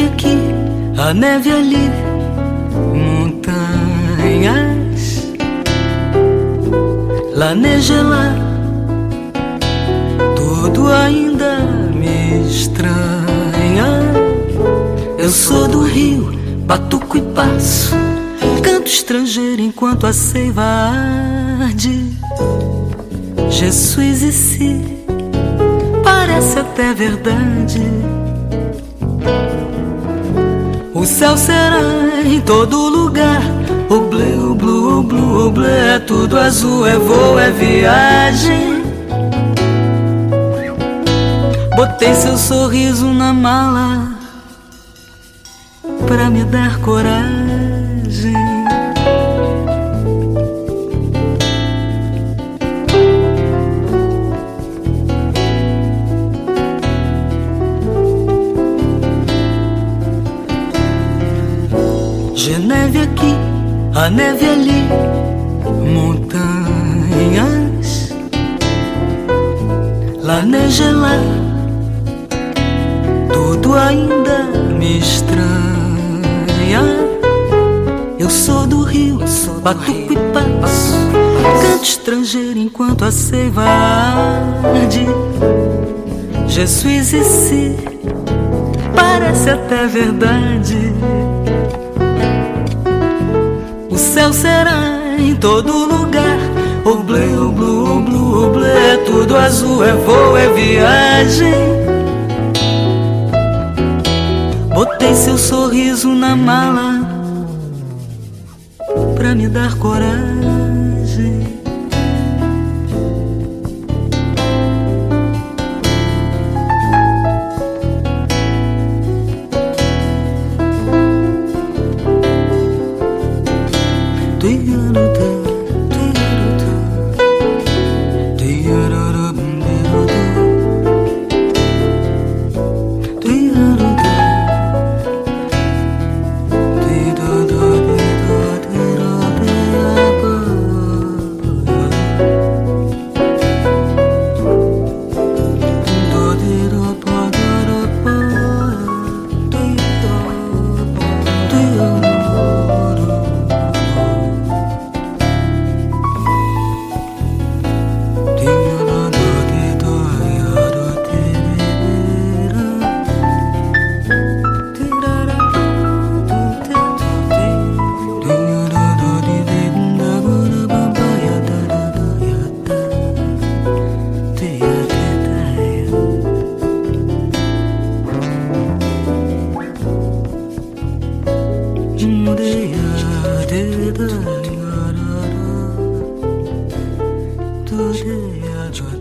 aqui, a neve ali, montanhas, lá neja lá, tudo ainda me estranha. Eu sou do Rio, batuco e passo, canto estrangeiro enquanto a seiva arde. Jesus ici, parece até verdade. O céu será em todo lugar, o blé, o blu, o blu, o blé, é tudo azul, é voo, é viagem. Botei seu sorriso na mala pra me dar coragem. Geneve aqui, a neve ali, montanhas, lá neja lá, tudo ainda me estranha. Eu sou do Rio, batuco e passo, canto estrangeiro enquanto a seiva arde. Jesus ici, parece até verdade. O céu será em todo lugar, o blé, o blu, o blu, o blé, é tudo azul, é voo, é viagem. Botei seu sorriso na mala pra me dar coragem. Today